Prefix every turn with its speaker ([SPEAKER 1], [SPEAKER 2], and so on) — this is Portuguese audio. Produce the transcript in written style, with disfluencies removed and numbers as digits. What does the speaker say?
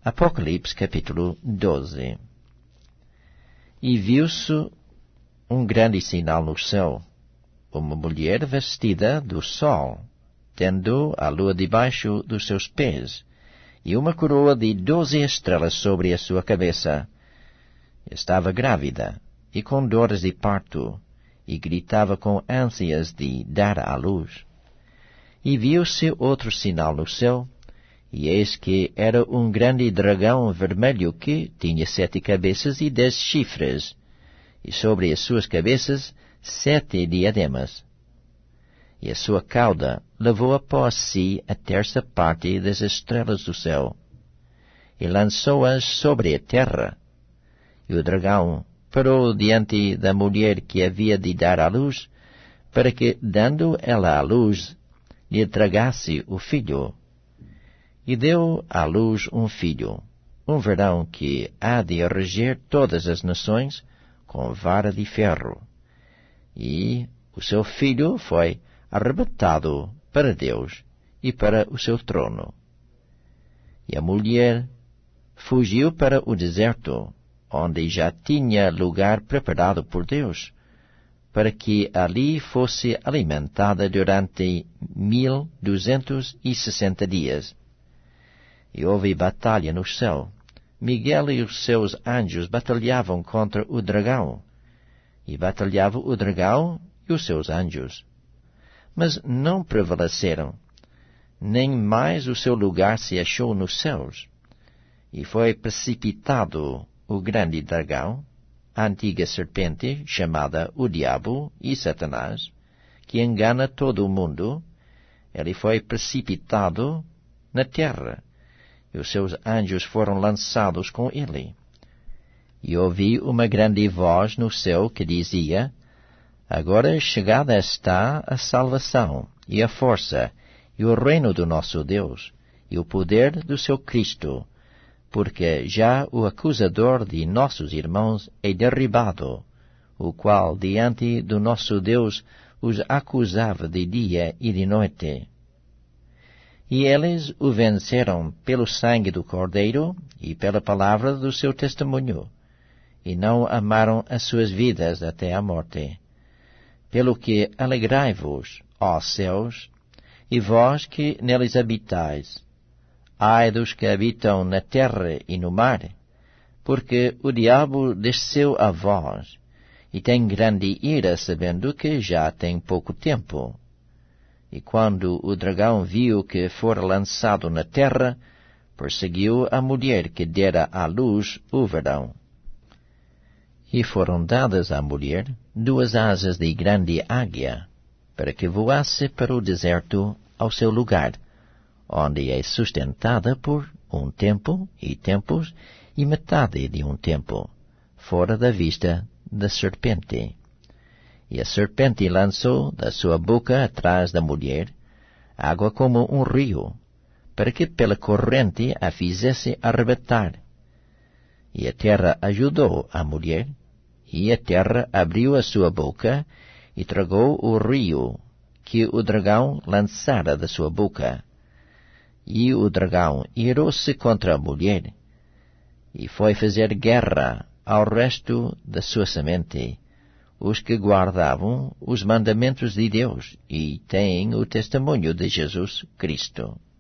[SPEAKER 1] Apocalipse capítulo 12. E viu-se um grande sinal no céu, uma mulher vestida do sol, tendo a lua debaixo dos seus pés, e uma coroa de 12 estrelas sobre a sua cabeça. Estava grávida, e com dores de parto, e gritava com ânsias de dar à luz. E viu-se outro sinal no céu, e eis que era um grande dragão vermelho que tinha 7 cabeças e 10 chifres, e sobre as suas cabeças 7 diademas. E a sua cauda levou após si a terça parte das estrelas do céu, e lançou-as sobre a terra. E o dragão parou diante da mulher que havia de dar à luz, para que, dando ela à luz, lhe tragasse o filho. E deu à luz um filho, um varão que há de reger todas as nações com vara de ferro. E o seu filho foi arrebatado para Deus e para o seu trono. E a mulher fugiu para o deserto, onde já tinha lugar preparado por Deus, para que ali fosse alimentada durante 1260 dias. E houve batalha no céu. Miguel e os seus anjos batalhavam contra o dragão, e batalhava o dragão e os seus anjos. Mas não prevaleceram, nem mais o seu lugar se achou nos céus. E foi precipitado o grande dragão, a antiga serpente, chamada o Diabo e Satanás, que engana todo o mundo. Ele foi precipitado na terra, e os seus anjos foram lançados com ele. E ouvi uma grande voz no céu que dizia: Agora chegada está a salvação, e a força, e o reino do nosso Deus, e o poder do seu Cristo, porque já o acusador de nossos irmãos é derribado, o qual diante do nosso Deus os acusava de dia e de noite. E eles o venceram pelo sangue do Cordeiro e pela palavra do seu testemunho, e não amaram as suas vidas até a morte. Pelo que alegrai-vos, ó céus, e vós que neles habitais. Ai dos que habitam na terra e no mar, porque o diabo desceu a vós, e tem grande ira, sabendo que já tem pouco tempo. E quando o dragão viu que fora lançado na terra, perseguiu a mulher que dera à luz o varão. E foram dadas à mulher 2 asas de grande águia, para que voasse para o deserto ao seu lugar, onde é sustentada por um tempo e tempos e metade de um tempo, fora da vista da serpente. E a serpente lançou da sua boca atrás da mulher água como um rio, para que pela corrente a fizesse arrebatar. E a terra ajudou a mulher, e a terra abriu a sua boca e tragou o rio que o dragão lançara da sua boca. E o dragão irou-se contra a mulher, e foi fazer guerra ao resto da sua semente, os que guardavam os mandamentos de Deus e têm o testemunho de Jesus Cristo.